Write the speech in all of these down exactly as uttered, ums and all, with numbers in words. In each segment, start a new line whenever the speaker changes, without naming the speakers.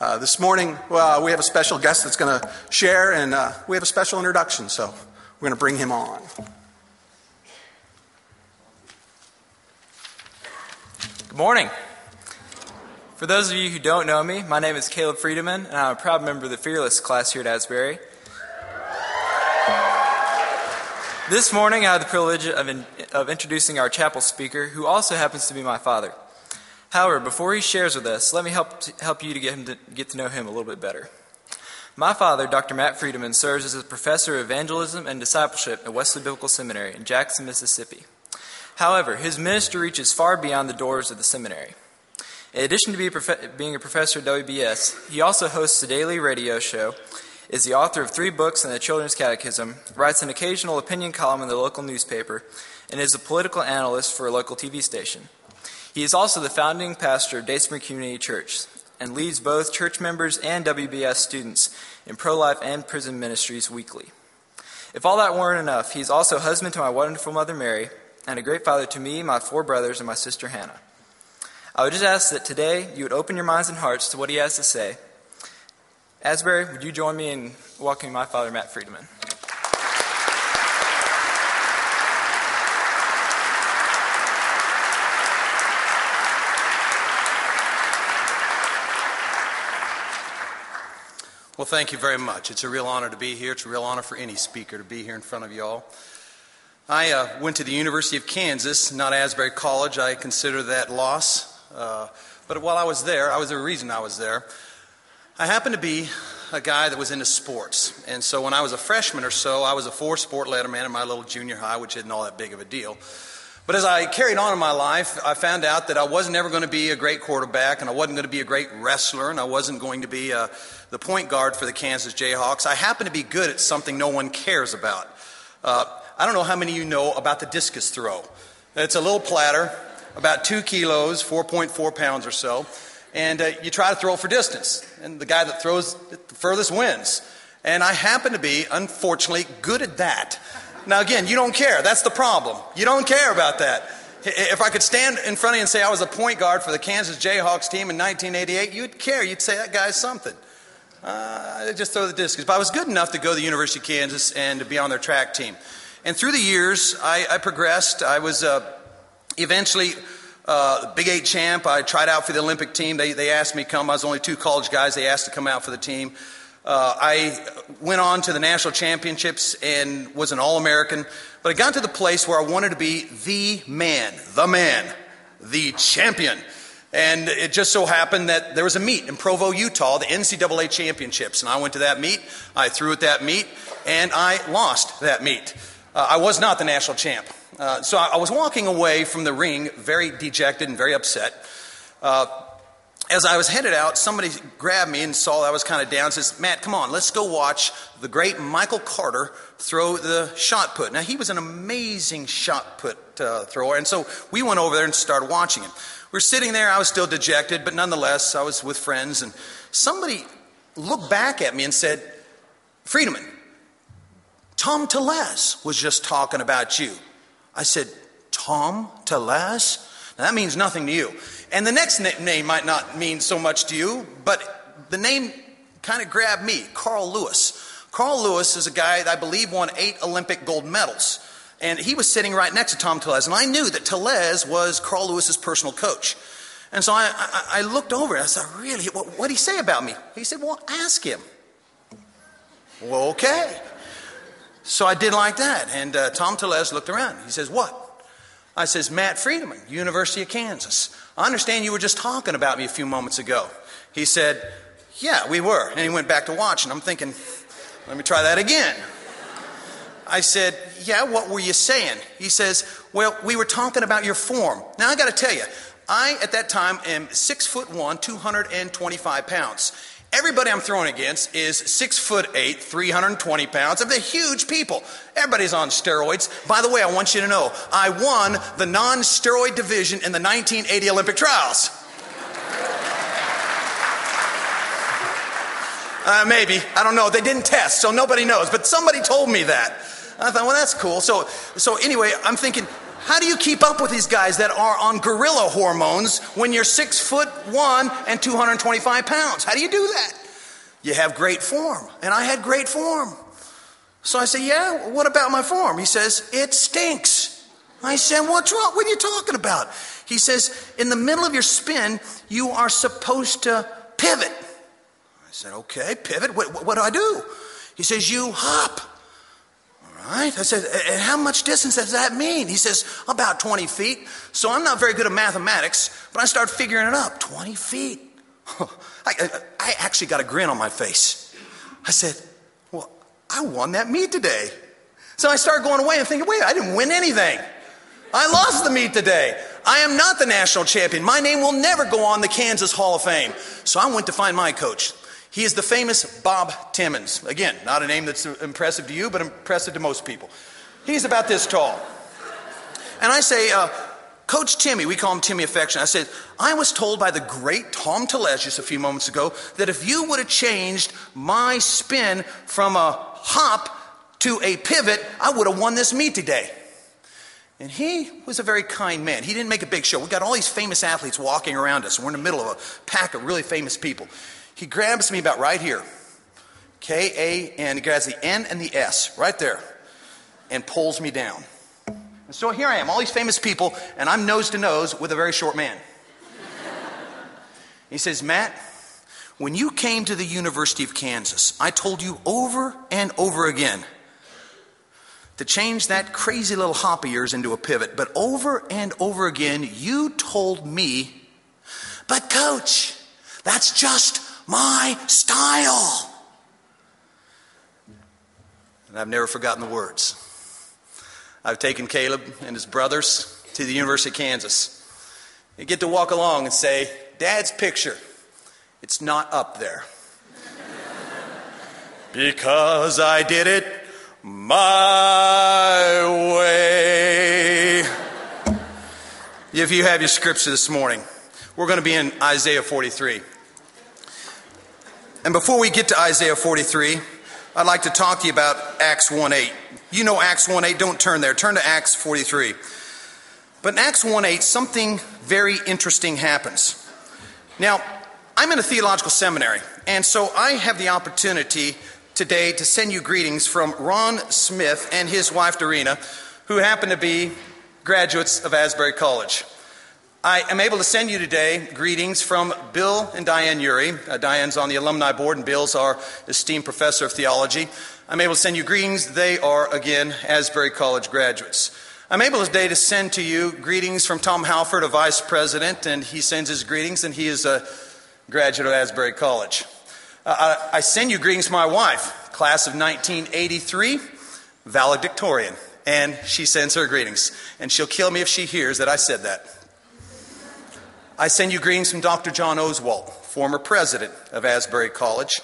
Uh, this morning, uh, we have a special guest that's going to share, and uh, we have a special introduction, so we're going to bring him on.
Good morning. For those of you who don't know me, my name is Caleb Friedemann, and I'm a proud member of the Fearless class here at Asbury. This morning, I have the privilege of, in, of introducing our chapel speaker, who also happens to be my father. However, before he shares with us, let me help to, help you to get him to get to know him a little bit better. My father, Doctor Matt Friedemann, serves as a professor of evangelism and discipleship at Wesley Biblical Seminary in Jackson, Mississippi. However, his ministry reaches far beyond the doors of the seminary. In addition to be a prof- being a professor at W B S, he also hosts a daily radio show, is the author of three books and a children's catechism, writes an occasional opinion column in the local newspaper, and is a political analyst for a local T V station. He is also the founding pastor of Dayspring Community Church and leads both church members and W B S students in pro-life and prison ministries weekly. If all that weren't enough, he is also husband to my wonderful mother Mary and a great father to me, my four brothers, and my sister Hannah. I would just ask that today you would open your minds and hearts to what he has to say. Asbury, would you join me in welcoming my father, Matt Friedemann?
Well, thank you very much. It's a real honor to be here. It's a real honor for any speaker to be here in front of you all. I uh, went to the University of Kansas, not Asbury College. I consider that loss. Uh, but while I was there, I was the reason I was there. I happened to be a guy that was into sports. And so when I was a freshman or so, I was a four-sport letterman in my little junior high, which isn't all that big of a deal. But as I carried on in my life, I found out that I wasn't ever going to be a great quarterback, and I wasn't going to be a great wrestler, and I wasn't going to be uh, the point guard for the Kansas Jayhawks. I happened to be good at something no one cares about. Uh, I don't know how many of you know about the discus throw. It's a little platter, about two kilos, four point four pounds or so, and uh, you try to throw for distance, and the guy that throws it the furthest wins. And I happen to be, unfortunately, good at that. Now, again, you don't care. That's the problem. You don't care about that. If I could stand in front of you and say I was a point guard for the Kansas Jayhawks team in nineteen eighty-eight, you'd care. You'd say that guy's something. Uh, just throw the discus. But I was good enough to go to the University of Kansas and to be on their track team. And through the years, I, I progressed. I was uh, eventually uh, Big Eight champ. I tried out for the Olympic team. They, they asked me to come. I was only two college guys. They asked to come out for the team. Uh, I went on to the national championships and was an All-American, but I got to the place where I wanted to be the man, the man, the champion. And it just so happened that there was a meet in Provo, Utah, the N C double A championships. And I went to that meet, I threw at that meet, and I lost that meet. Uh, I was not the national champ. Uh, so I, I was walking away from the ring very dejected and very upset. Uh, As I was headed out, somebody grabbed me and saw I was kind of down and says, Matt, come on, let's go watch the great Michael Carter throw the shot put. Now, he was an amazing shot put uh, thrower, and so we went over there and started watching him. We were sitting there. I was still dejected, but nonetheless, I was with friends, and somebody looked back at me and said, Friedemann, Tom Tellez was just talking about you. I said, Tom Tellez? Now, that means nothing to you. And the next name might not mean so much to you, but the name kind of grabbed me, Carl Lewis. Carl Lewis is a guy that I believe won eight Olympic gold medals. And he was sitting right next to Tom Tellez. And I knew that Tellez was Carl Lewis's personal coach. And so I, I, I looked over and I said, really, what did he say about me? He said, well, ask him. Well, okay. So I did like that. And uh, Tom Tellez looked around. He says, what? I says, Matt Friedemann, University of Kansas. I understand you were just talking about me a few moments ago. He said, yeah, we were. And he went back to watch, and I'm thinking, let me try that again. I said, yeah, what were you saying? He says, well, we were talking about your form. Now, I got to tell you, I, at that time, am six foot one, two hundred twenty-five pounds. Everybody I'm throwing against is six foot eight, three hundred twenty pounds. They're huge people. Everybody's on steroids. By the way, I want you to know, I won the non-steroid division in the nineteen eighty Olympic trials. Uh, maybe. I don't know. They didn't test, so nobody knows. But somebody told me that. I thought, well, that's cool. So, so anyway, I'm thinking, How do you keep up with these guys that are on gorilla hormones when you're six foot one and two hundred twenty-five pounds? How do you do that? You have great form. And I had great form. So I said, yeah, what about my form? He says, it stinks. I said, what's wrong? What are you talking about? He says, in the middle of your spin, you are supposed to pivot. I said, okay, pivot. What, what, what do I do? He says, you hop. Right? I said, and how much distance does that mean? He says, about twenty feet. So I'm not very good at mathematics, but I start figuring it up. twenty feet. I, I, I actually got a grin on my face. I said, well, I won that meet today. So I started going away and thinking, wait, I didn't win anything. I lost the meet today. I am not the national champion. My name will never go on the Kansas Hall of Fame. So I went to find my coach. He is the famous Bob Timmons. Again, not a name that's impressive to you, but impressive to most people. He's about this tall. And I say, uh, Coach Timmy, we call him Timmy affection. I said, I was told by the great Tom Telez just a few moments ago that if you would have changed my spin from a hop to a pivot, I would have won this meet today. And he was a very kind man. He didn't make a big show. We got all these famous athletes walking around us. We're in the middle of a pack of really famous people. He grabs me about right here, K A N, he grabs the N and the S right there and pulls me down. And so here I am, all these famous people, and I'm nose to nose with a very short man. He says, Matt, when you came to the University of Kansas, I told you over and over again to change that crazy little hop of yours into a pivot. But over and over again, you told me, but coach, that's just my style. And I've never forgotten the words. I've taken Caleb and his brothers to the University of Kansas. They get to walk along and say, Dad's picture, it's not up there. Because I did it my way. If you have your scripture this morning, we're going to be in Isaiah forty-three. And before we get to Isaiah forty-three, I'd like to talk to you about Acts one eight. You know Acts one eight, don't turn there. Turn to Acts forty-three. But in Acts one eight, something very interesting happens. Now, I'm in a theological seminary, and so I have the opportunity today to send you greetings from Ron Smith and his wife, Dorena, who happen to be graduates of Asbury College. I am able to send you today greetings from Bill and Diane Urey. Uh, Diane's on the alumni board and Bill's our esteemed professor of theology. I'm able to send you greetings. They are, again, Asbury College graduates. I'm able today to send to you greetings from Tom Halford, a vice president, and he sends his greetings, and he is a graduate of Asbury College. Uh, I, I send you greetings from my wife, class of nineteen eighty-three, valedictorian, and she sends her greetings. And she'll kill me if she hears that I said that. I send you greetings from Doctor John Oswalt, former president of Asbury College.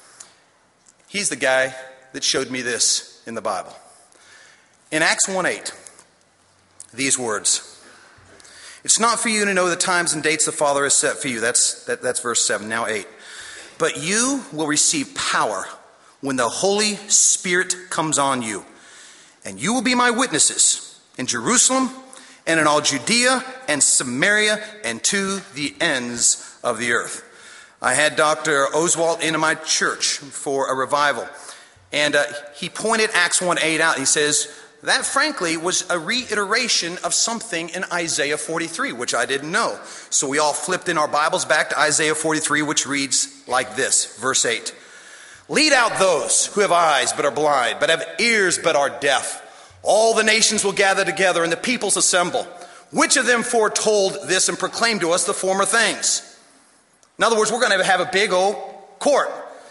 He's the guy that showed me this in the Bible. In Acts one eight, these words. It's not for you to know the times and dates the Father has set for you. That's, that, that's verse seven, now eight. But you will receive power when the Holy Spirit comes on you. And you will be my witnesses in Jerusalem, and in all Judea and Samaria and to the ends of the earth. I had Doctor Oswalt into my church for a revival. And uh, he pointed Acts one eight out. He says, that frankly was a reiteration of something in Isaiah forty-three, which I didn't know. So we all flipped in our Bibles back to Isaiah forty-three, which reads like this, verse eight. Lead out those who have eyes but are blind, but have ears but are deaf. All the nations will gather together and the peoples assemble. Which of them foretold this and proclaimed to us the former things? In other words, we're going to have a big old court.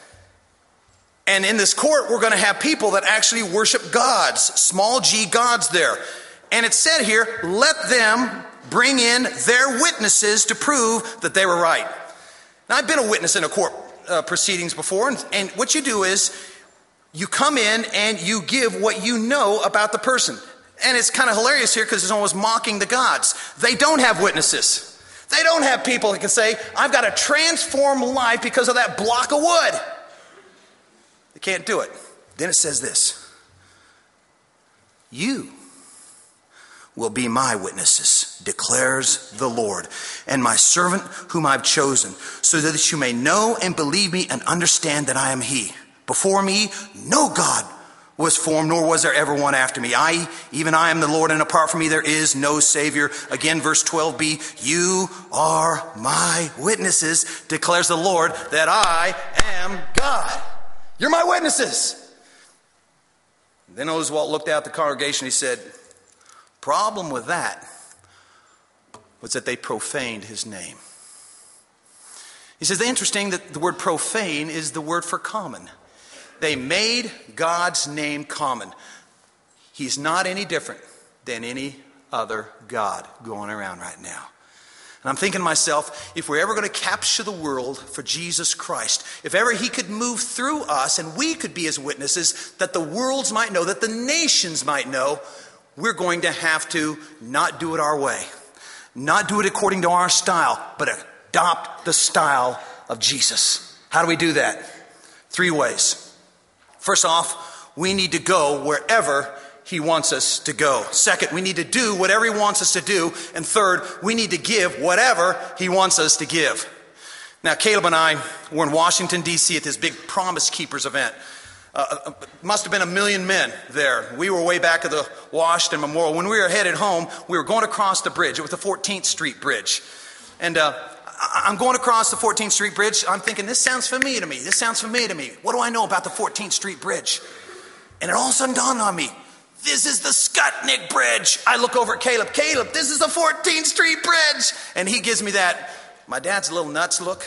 And in this court, we're going to have people that actually worship gods, small g gods there. And it said here, let them bring in their witnesses to prove that they were right. Now, I've been a witness in a court uh, proceedings before, and, and what you do is, you come in and you give what you know about the person. And it's kind of hilarious here because it's almost mocking the gods. They don't have witnesses. They don't have people that can say, I've got a transformed life because of that block of wood. They can't do it. Then it says this. You
will be my witnesses, declares the Lord, and my servant whom I've chosen, so that you may know and believe me and understand that I am he. Before me, no God was formed, nor was there ever one after me. I, even I am the Lord, and apart from me there is no Savior. Again, verse twelve b, you are my witnesses, declares the Lord, that I am God. You're my witnesses. Then Oswald looked out at the congregation and he said, problem with that was that they profaned his name. He says, interesting that the word profane is the word for common. They made God's name common. He's not any different than any other God going around right now. And I'm thinking to myself, if we're ever going to capture the world for Jesus Christ, if ever he could move through us and we could be his witnesses, that the worlds might know, that the nations might know, we're going to have to not do it our way. Not do it according to our style, but adopt the style of Jesus. How do we do that? Three ways. First off, we need to go wherever he wants us to go. Second, we need to do whatever he wants us to do. And third, we need to give whatever he wants us to give. Now, Caleb and I were in Washington, D C at this big Promise Keepers event. Uh, must have been a million men there. We were way back at the Washington Memorial. When we were headed home, we were going across the bridge. It was the fourteenth Street Bridge. And uh, I'm going across the fourteenth Street Bridge. I'm thinking, this sounds familiar to me. This sounds familiar to me. What do I know about the fourteenth Street Bridge? And it all of a sudden dawned on me, this is the Skutnik Bridge. I look over at Caleb. Caleb, this is the fourteenth Street Bridge. And he gives me that, my dad's a little nuts look.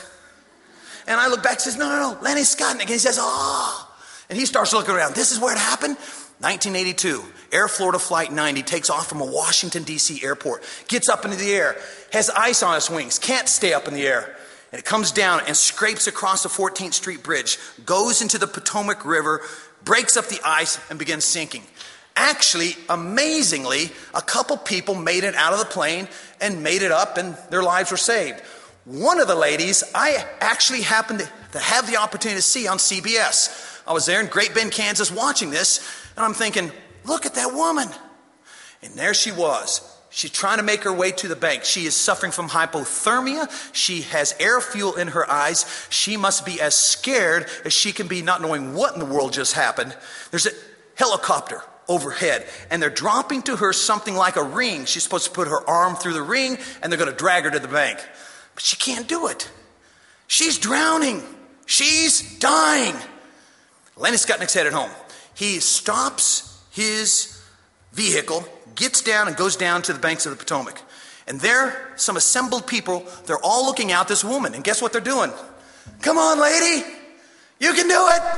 And I look back and says, no, no, no, Lenny Skutnik. And he says, oh. And he starts looking around. This is where it happened? nineteen eighty-two, Air Florida Flight ninety takes off from a Washington, D C airport, gets up into the air, has ice on its wings, can't stay up in the air. And it comes down and scrapes across the fourteenth Street Bridge, goes into the Potomac River, breaks up the ice, and begins sinking. Actually, amazingly, a couple people made it out of the plane and made it up, and their lives were saved. One of the ladies I actually happened to, to have the opportunity to see on C B S. I was there in Great Bend, Kansas, watching this, and I'm thinking, look at that woman. And there she was. She's trying to make her way to the bank. She is suffering from hypothermia. She has air fuel in her eyes. She must be as scared as she can be, not knowing what in the world just happened. There's a helicopter overhead, and they're dropping to her something like a ring. She's supposed to put her arm through the ring, and they're going to drag her to the bank. But she can't do it. She's drowning. She's dying. Lenny Skutnik's headed home. He stops his vehicle, gets down and goes down to the banks of the Potomac. And there, some assembled people, they're all looking out this woman. And guess what they're doing? Come on, lady. You can do it.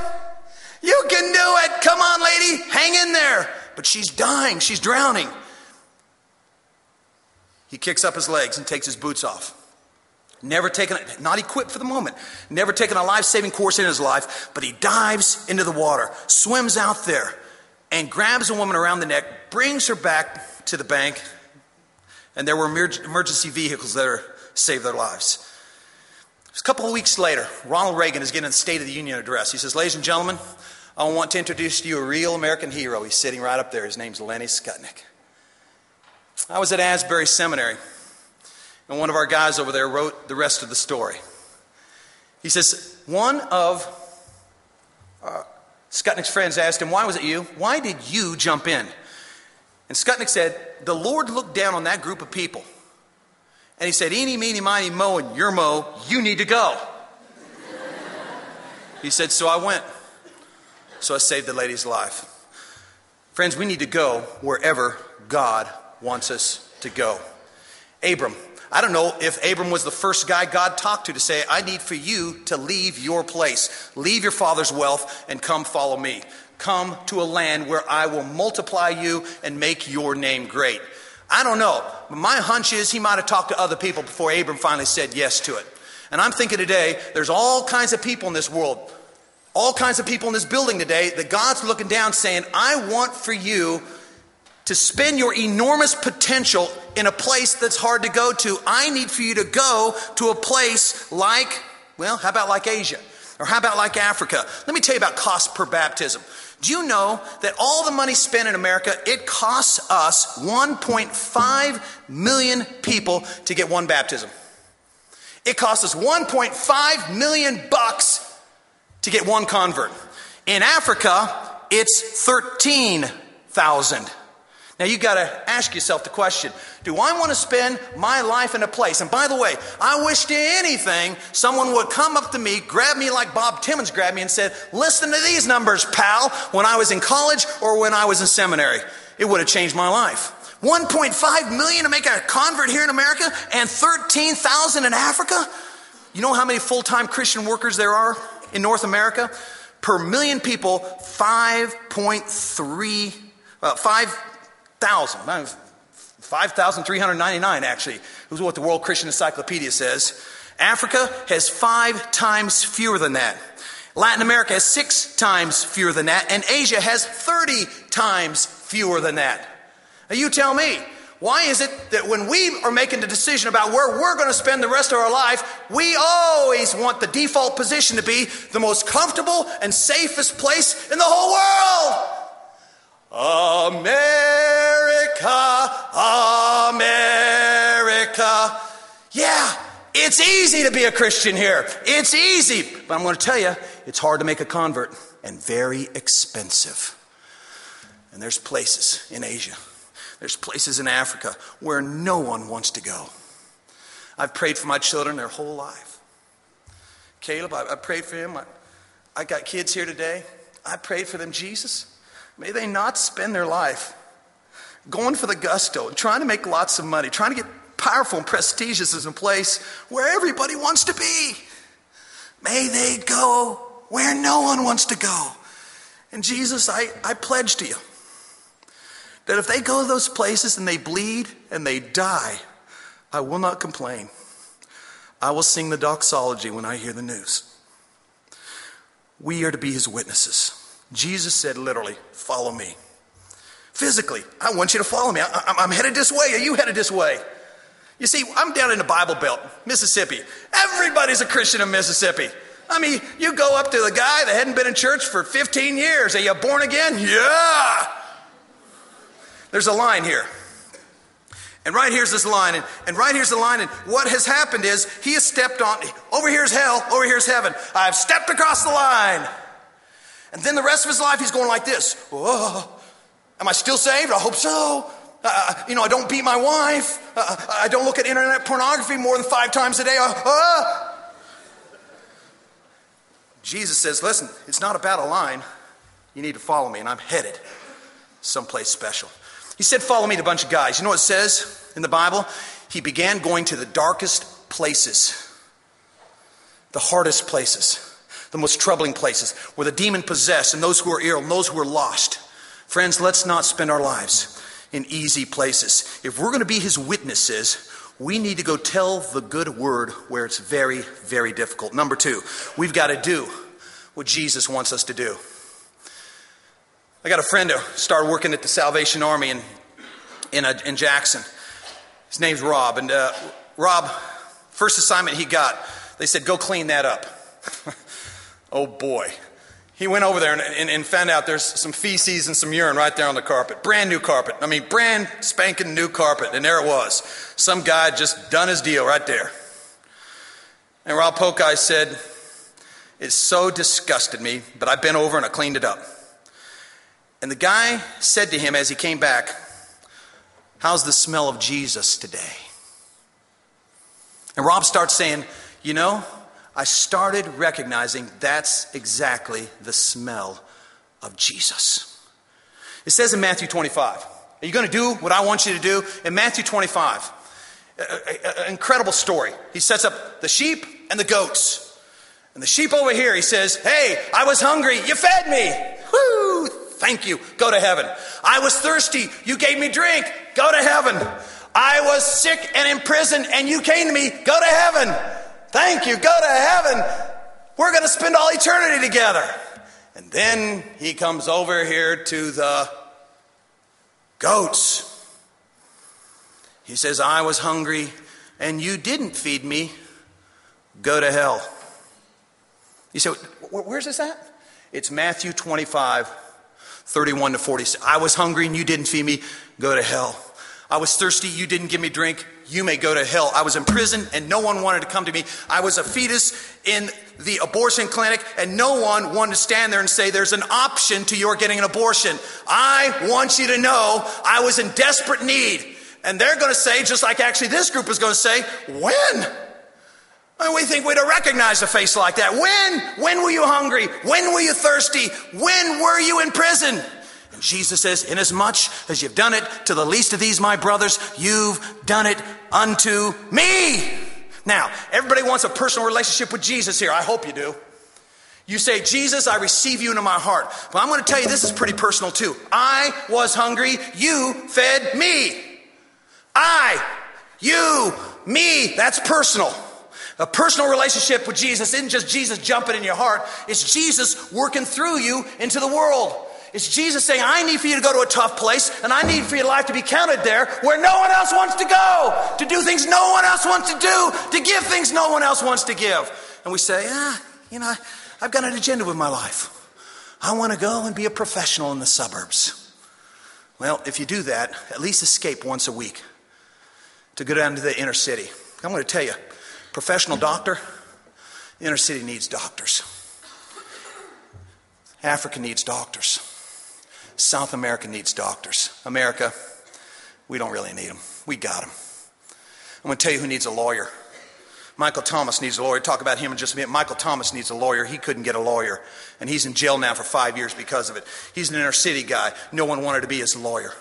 You can do it. Come on, lady. Hang in there. But she's dying. She's drowning. He kicks up his legs and takes his boots off. Never taken, not equipped for the moment, never taken a life-saving course in his life, but he dives into the water, swims out there, and grabs a woman around the neck, brings her back to the bank, and there were emergency vehicles that saved their lives. A couple of weeks later, Ronald Reagan is giving a State of the Union address. He says, ladies and gentlemen, I want to introduce to you a real American hero. He's sitting right up there. His name's Lenny Skutnik. I was at Asbury Seminary. And one of our guys over there wrote the rest of the story. He says, one of uh, Skutnik's friends asked him, why was it you? Why did you jump in? And Skutnik said, the Lord looked down on that group of people. And he said, eeny, meeny, miny, mo, and your mo, you need to go. He said, so I went. So I saved the lady's life. Friends, we need to go wherever God wants us to go. Abram. I don't know if Abram was the first guy God talked to to say, I need for you to leave your place, leave your father's wealth, and come follow me. Come to a land where I will multiply you and make your name great. I don't know, but my hunch is he might have talked to other people before Abram finally said yes to it. And I'm thinking today, there's all kinds of people in this world, all kinds of people in this building today that God's looking down saying, I want for you to spend your enormous potential in a place that's hard to go to. I need for you to go to a place like, well, how about like Asia? Or how about like Africa? Let me tell you about cost per baptism. Do you know that all the money spent in America, it costs us one point five million people to get one baptism? It costs us one point five million bucks to get one convert. In Africa, it's thirteen thousand. Now you've got to ask yourself the question, do I want to spend my life in a place? And by the way, I wish to anything someone would come up to me, grab me like Bob Timmons grabbed me and said, listen to these numbers, pal, when I was in college or when I was in seminary. It would have changed my life. one point five million to make a convert here in America and thirteen thousand in Africa? You know how many full-time Christian workers there are in North America? Per million people, five point three, uh, five thousand, five thousand three hundred ninety-nine actually, is what the World Christian Encyclopedia says. Africa has five times fewer than that. Latin America has six times fewer than that, and Asia has thirty times fewer than that. Now you tell me, why is it that when we are making the decision about where we're going to spend the rest of our life, we always want the default position to be the most comfortable and safest place in the whole world? America, America. Yeah, it's easy to be a Christian here. It's easy. But I'm going to tell you, it's hard to make a convert and very expensive. And there's places in Asia, there's places in Africa where no one wants to go. I've prayed for my children their whole life. Caleb, I, I prayed for him. I, I got kids here today. I prayed for them, Jesus. May they not spend their life going for the gusto and trying to make lots of money, trying to get powerful and prestigious in a place where everybody wants to be. May they go where no one wants to go. And Jesus, I, I pledge to you that if they go to those places and they bleed and they die, I will not complain. I will sing the doxology when I hear the news. We are to be his witnesses. Jesus said literally, follow me. Physically, I want you to follow me. I, I'm headed this way. Are you headed this way? You see, I'm down in the Bible Belt, Mississippi. Everybody's a Christian in Mississippi. I mean, you go up to the guy that hadn't been in church for fifteen years. Are you born again? Yeah. There's a line here. And right here's this line. And, and right here's the line. And what has happened is he has stepped on, over here's hell, over here's heaven. I've stepped across the line. And then the rest of his life, he's going like this. Whoa, am I still saved? I hope so. Uh, you know, I don't beat my wife. Uh, I don't look at internet pornography more than five times a day. Uh, uh. Jesus says, listen, it's not about a line. You need to follow me, and I'm headed someplace special. He said, follow me to a bunch of guys. You know what it says in the Bible? He began going to the darkest places, the hardest places, the most troubling places, where the demon possessed and those who are ill and those who are lost. Friends, let's not spend our lives in easy places. If we're going to be his witnesses, we need to go tell the good word where it's very, very difficult. Number two, we've got to do what Jesus wants us to do. I got a friend who started working at the Salvation Army in in, uh, in Jackson. His name's Rob. And uh, Rob, first assignment he got, they said, go clean that up. Oh boy. He went over there and, and, and found out there's some feces and some urine right there on the carpet. Brand new carpet. I mean, brand spanking new carpet. And there it was. Some guy just done his deal right there. And Rob Pokai said, it so disgusted me, but I bent over and I cleaned it up. And the guy said to him as he came back, how's the smell of Jesus today? And Rob starts saying, you know, I started recognizing that's exactly the smell of Jesus. It says in Matthew twenty-five, are you going to do what I want you to do? In Matthew twenty-five, an incredible story. He sets up the sheep and the goats. And the sheep over here, he says, hey, I was hungry, you fed me. Woo, thank you, go to heaven. I was thirsty, you gave me drink, go to heaven. I was sick and in prison and you came to me, go to heaven. Thank you, go to heaven. We're going to spend all eternity together. And then he comes over here to the goats. He says, I was hungry and you didn't feed me. Go to hell. You say, where's this at? It's Matthew twenty-five, thirty-one to forty. I was hungry and you didn't feed me. Go to hell. I was thirsty. You didn't give me drink. You may go to hell. I was in prison and no one wanted to come to me. I was a fetus in the abortion clinic and no one wanted to stand there and say there's an option to your getting an abortion. I want you to know I was in desperate need. And they're going to say, just like actually this group is going to say, when? And we think we'd have recognized a face like that. When? When were you hungry? When were you thirsty? When were you in prison? And Jesus says, inasmuch as you've done it to the least of these, my brothers, you've done it unto me. Now, everybody wants a personal relationship with Jesus here. I hope you do. You say, Jesus, I receive you into my heart. But I'm going to tell you, this is pretty personal too. I was hungry. You fed me. I, you, me. That's personal. A personal relationship with Jesus isn't just Jesus jumping in your heart. It's Jesus working through you into the world. It's Jesus saying, I need for you to go to a tough place, and I need for your life to be counted there where no one else wants to go, to do things no one else wants to do, to give things no one else wants to give. And we say, ah, you know, I've got an agenda with my life. I want to go and be a professional in the suburbs. Well, if you do that, at least escape once a week to go down to the inner city. I'm going to tell you, professional doctor, the inner city needs doctors. Africa needs doctors. South America needs doctors. America, we don't really need them. We got them. I'm going to tell you who needs a lawyer. Michael Thomas needs a lawyer. Talk about him in just a minute. Michael Thomas needs a lawyer. He couldn't get a lawyer. And he's in jail now for five years because of it. He's an inner city guy. No one wanted to be his lawyer.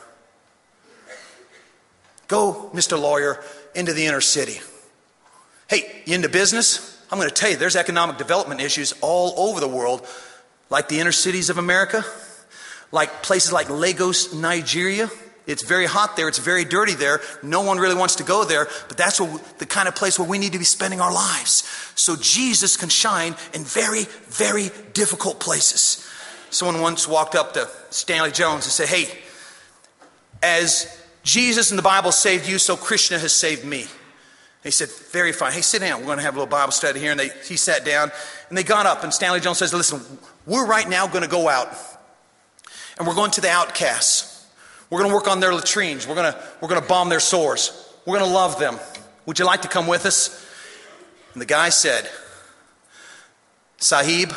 Go, Mister Lawyer, into the inner city. Hey, you into business? I'm going to tell you, there's economic development issues all over the world, like the inner cities of America, like places like Lagos, Nigeria. It's very hot there. It's very dirty there. No one really wants to go there, but that's what, the kind of place where we need to be spending our lives. So Jesus can shine in very, very difficult places. Someone once walked up to Stanley Jones and said, hey, as Jesus in the Bible saved you, so Krishna has saved me. He said, very fine. Hey, sit down. We're going to have a little Bible study here. And they, he sat down and they got up and Stanley Jones says, listen, we're right now going to go out and we're going to the outcasts. We're going to work on their latrines. We're going to, we're going to bomb their sores. We're going to love them. Would you like to come with us? And the guy said, Sahib,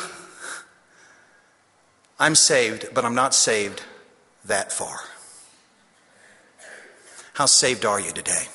I'm saved, but I'm not saved that far. How saved are you today?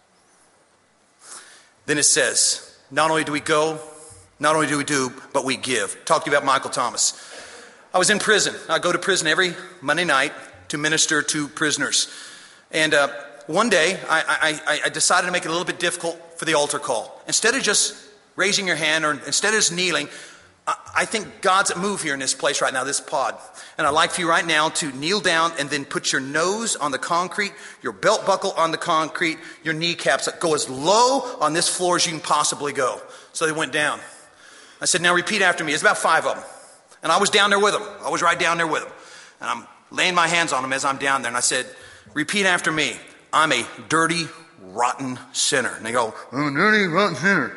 Then it says, not only do we go, not only do we do, but we give. Talk to you about Michael Thomas. I was in prison. I go to prison every Monday night to minister to prisoners. And uh, one day, I, I, I decided to make it a little bit difficult for the altar call. Instead of just raising your hand or instead of just kneeling, I, I think God's at move here in this place right now, this pod. And I'd like for you right now to kneel down and then put your nose on the concrete, your belt buckle on the concrete, your kneecaps. Go as low on this floor as you can possibly go. So they went down. I said, now repeat after me. It's about five of them. And I was down there with them. I was right down there with them. And I'm laying my hands on them as I'm down there. And I said, repeat after me. I'm a dirty, rotten sinner. And they go, I'm a dirty, rotten sinner.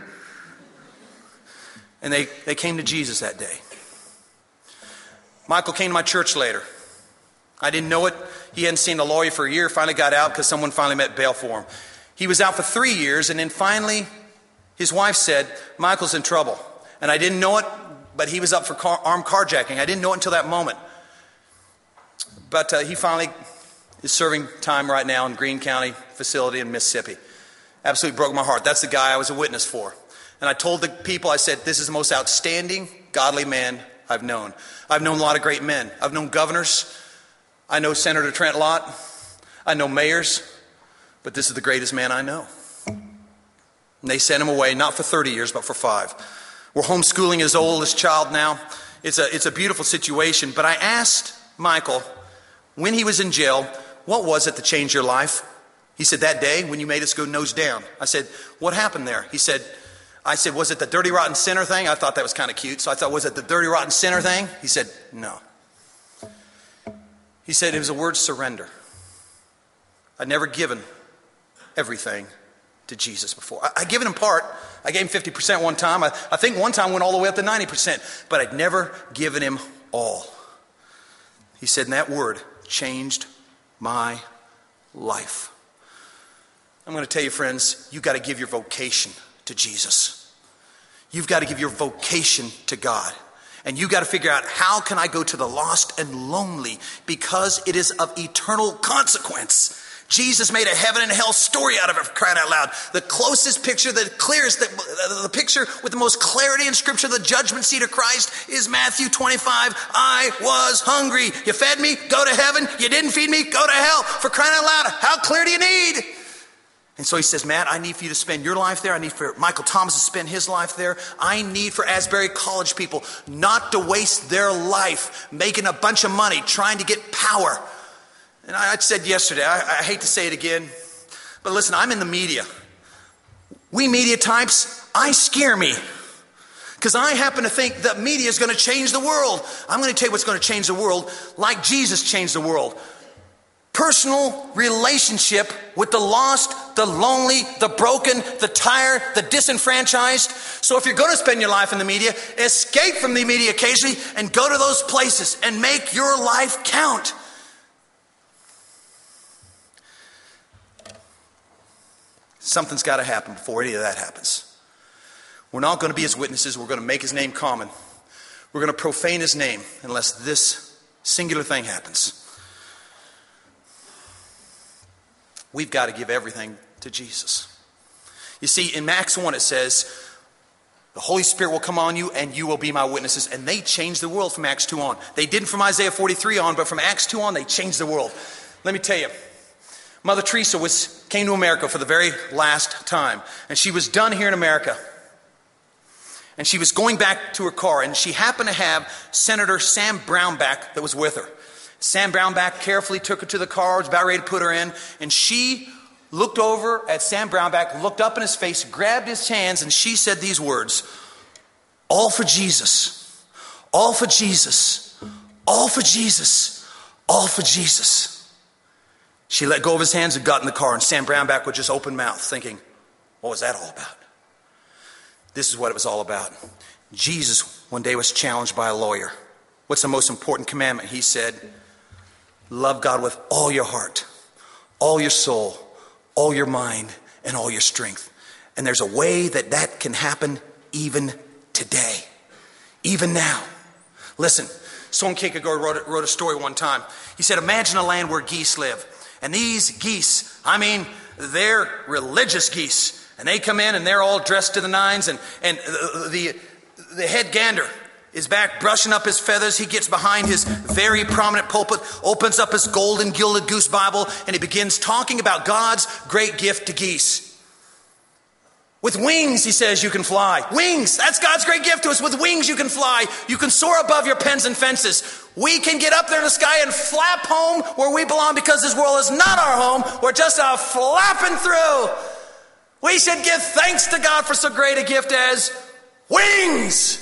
And they, they came to Jesus that day. Michael came to my church later. I didn't know it. He hadn't seen a lawyer for a year. Finally got out because someone finally met bail for him. He was out for three years. And then finally, his wife said, Michael's in trouble. And I didn't know it, but he was up for car, armed carjacking. I didn't know it until that moment. But uh, he finally is serving time right now in Greene County facility in Mississippi. Absolutely broke my heart. That's the guy I was a witness for. And I told the people, I said, this is the most outstanding, godly man I've known. I've known a lot of great men. I've known governors. I know Senator Trent Lott. I know mayors. But this is the greatest man I know. And they sent him away, not for thirty years, but for five. We're homeschooling his oldest child now. It's a, it's a beautiful situation. But I asked Michael, when he was in jail, what was it that changed your life? He said, that day when you made us go nose down. I said, what happened there? He said, I said, was it the dirty, rotten sinner thing? I thought that was kind of cute. So I thought, was it the dirty, rotten sinner thing? He said, no. He said, it was the word surrender. I'd never given everything to Jesus before. I, I'd given him part.
I gave him fifty percent one time. I, I think one time went all the way up to ninety percent. But I'd never given him all. He said, and that word changed my life. I'm going to tell you, friends, you've got to give your vocation to Jesus. You've got to give your vocation to God. And you've got to figure out, how can I go to the lost and lonely? Because it is of eternal consequence. Jesus made a heaven and hell story out of it, for crying out loud. The closest picture, the clearest, the, the picture with the most clarity in Scripture, the judgment seat of Christ, is Matthew twenty-five. I was hungry. You fed me, go to heaven. You didn't feed me, go to hell. For crying out loud, how clear do you need? And so he says, Matt, I need for you to spend your life there. I need for Michael Thomas to spend his life there. I need for Asbury College people not to waste their life making a bunch of money trying to get power. And I said yesterday, I, I hate to say it again, but listen, I'm in the media. We media types, I scare me. Because I happen to think that media is going to change the world. I'm going to tell you what's going to change the world, like Jesus changed the world. Personal relationship with the lost, the lonely, the broken, the tired, the disenfranchised. So if you're going to spend your life in the media, escape from the media occasionally and go to those places and make your life count. Something's got to happen before any of that happens. We're not going to be his witnesses. We're going to make his name common. We're going to profane his name unless this singular thing happens. We've got to give everything to Jesus. You see, in Acts one it says, the Holy Spirit will come on you and you will be my witnesses. And they changed the world from Acts two on. They didn't from Isaiah forty-three on, but from Acts two on, they changed the world. Let me tell you, Mother Teresa was came to America for the very last time. And she was done here in America. And she was going back to her car. And she happened to have Senator Sam Brownback that was with her. Sam Brownback carefully took her to the car, was about ready to put her in. And she looked over at Sam Brownback, looked up in his face, grabbed his hands, and she said these words, all for Jesus, all for Jesus, all for Jesus, all for Jesus. She let go of his hands and got in the car, and Sam Brownback with just open mouth thinking, what was that all about? This is what it was all about. Jesus one day was challenged by a lawyer. What's the most important commandment? He said, love God with all your heart, all your soul, all your mind, and all your strength. And there's a way that that can happen even today, even now. Listen, Soren Kierkegaard wrote, wrote a story one time. He said, imagine a land where geese live. And these geese, I mean, they're religious geese. And they come in and they're all dressed to the nines. And, and the, the, the head gander is back brushing up his feathers. He gets behind his very prominent pulpit, opens up his golden gilded goose Bible, and he begins talking about God's great gift to geese. With wings, he says, you can fly. Wings, that's God's great gift to us. With wings, you can fly. You can soar above your pens and fences. We can get up there in the sky and flap home where we belong, because this world is not our home. We're just a flapping through. We should give thanks to God for so great a gift as wings.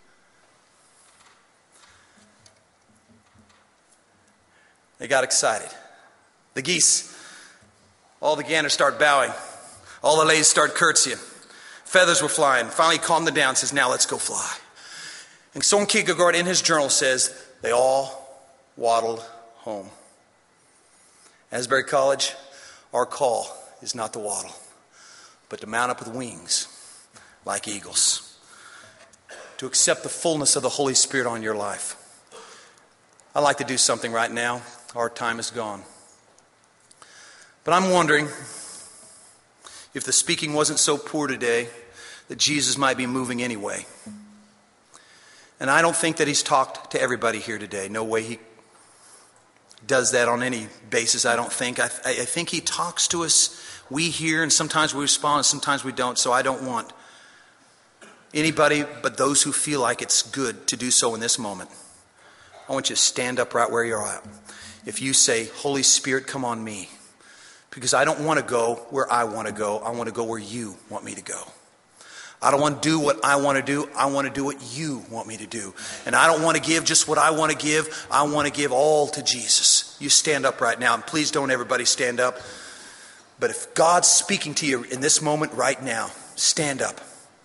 They got excited. The geese, all the ganders start bowing. All the ladies start curtsying. Feathers were flying. Finally calmed them down, says, now let's go fly. And Soren Kierkegaard in his journal says, they all waddled home. Asbury College, our call is not to waddle, but to mount up with wings like eagles. To accept the fullness of the Holy Spirit on your life. I'd like to do something right now. Our time is gone. But I'm wondering if the speaking wasn't so poor today, that Jesus might be moving anyway. And I don't think that he's talked to everybody here today. No way he does that on any basis, I don't think. I, I think he talks to us. We hear, and sometimes we respond, and sometimes we don't. So I don't want anybody but those who feel like it's good to do so in this moment. I want you to stand up right where you're at. If you say, Holy Spirit, come on me. Because I don't want to go where I want to go. I want to go where you want me to go. I don't want to do what I want to do. I want to do what you want me to do. And I don't want to give just what I want to give. I want to give all to Jesus. You stand up right now. And please don't everybody stand up. But if God's speaking to you in this moment right now, stand up.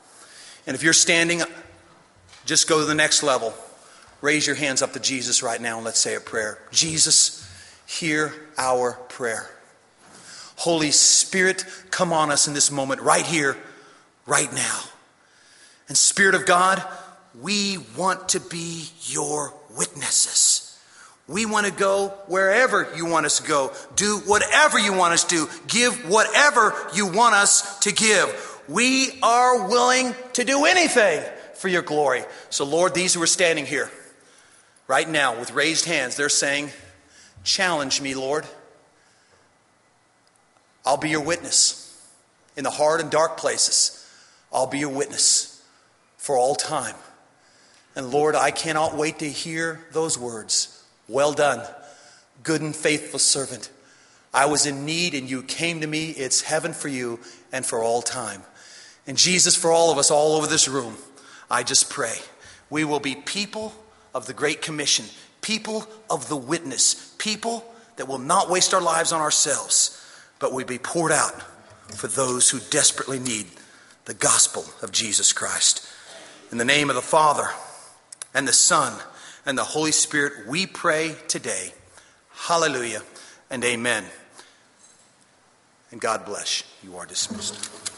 And if you're standing, just go to the next level. Raise your hands up to Jesus right now and let's say a prayer. Jesus, hear our prayer. Holy Spirit, come on us in this moment, right here, right now. And Spirit of God, we want to be your witnesses. We want to go wherever you want us to go. Do whatever you want us to do. Give whatever you want us to give. We are willing to do anything for your glory. So Lord, these who are standing here right now with raised hands, they're saying, challenge me, Lord. I'll be your witness. In the hard and dark places, I'll be your witness for all time. And Lord, I cannot wait to hear those words. Well done, good and faithful servant. I was in need and you came to me. It's heaven for you and for all time. And Jesus, for all of us all over this room, I just pray we will be people of the Great Commission, people of the witness, people that will not waste our lives on ourselves, but will be poured out for those who desperately need the gospel of Jesus Christ. In the name of the Father and the Son and the Holy Spirit, we pray today. Hallelujah and amen. And God bless. You are dismissed.